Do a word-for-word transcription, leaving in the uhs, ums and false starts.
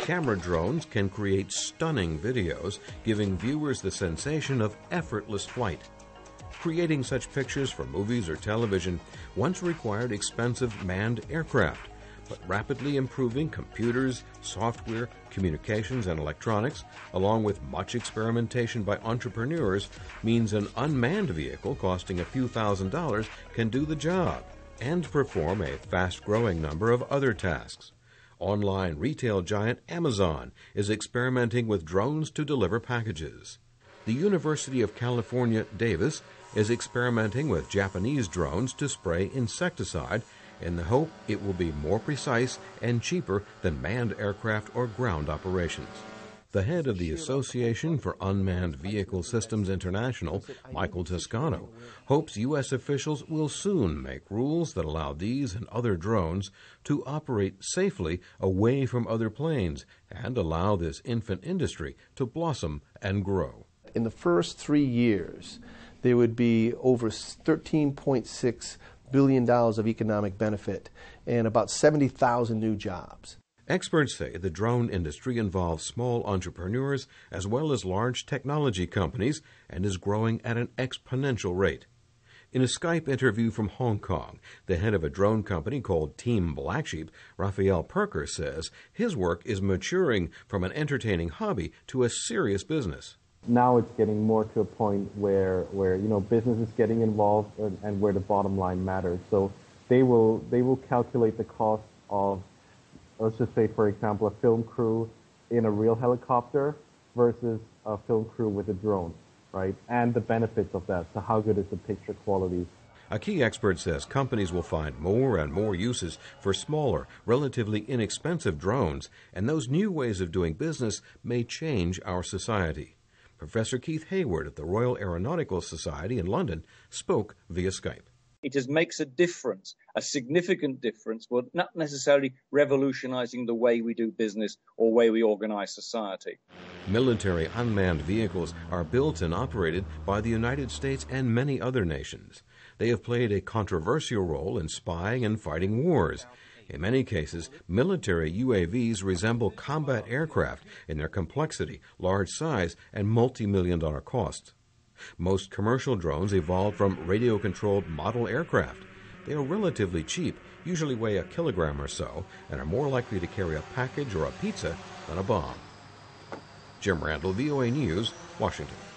Camera drones can create stunning videos, giving viewers the sensation of effortless flight. Creating such pictures for movies or television once required expensive manned aircraft, but rapidly improving computers, software, communications, and electronics, along with much experimentation by entrepreneurs, means an unmanned vehicle costing a few thousand dollars can do the job and perform a fast-growing number of other tasks. Online retail giant Amazon is experimenting with drones to deliver packages. The University of California, Davis is experimenting with Japanese drones to spray insecticide in the hope it will be more precise and cheaper than manned aircraft or ground operations. The head of the Association for Unmanned Vehicle Systems International, Michael Toscano, hopes U S officials will soon make rules that allow these and other drones to operate safely away from other planes and allow this infant industry to blossom and grow. In the first three years, there would be over thirteen point six billion dollars of economic benefit and about seventy thousand new jobs. Experts say the drone industry involves small entrepreneurs as well as large technology companies and is growing at an exponential rate. In a Skype interview from Hong Kong, the head of a drone company called Team Black Sheep, Raphael Perker, says his work is maturing from an entertaining hobby to a serious business. Now it's getting more to a point where, where you know, business is getting involved and, and where the bottom line matters. So they will, they will calculate the cost of, let's just say, for example, a film crew in a real helicopter versus a film crew with a drone, right? And the benefits of that. So how good is the picture quality? A key expert says companies will find more and more uses for smaller, relatively inexpensive drones, and those new ways of doing business may change our society. Professor Keith Hayward at the Royal Aeronautical Society in London spoke via Skype. It just makes a difference, a significant difference, but not necessarily revolutionizing the way we do business or way we organize society. Military unmanned vehicles are built and operated by the United States and many other nations. They have played a controversial role in spying and fighting wars. In many cases, military U A Vs resemble combat aircraft in their complexity, large size, and multi-million dollar costs. Most commercial drones evolved from radio-controlled model aircraft. They are relatively cheap, usually weigh a kilogram or so, and are more likely to carry a package or a pizza than a bomb. Jim Randall, V O A News, Washington.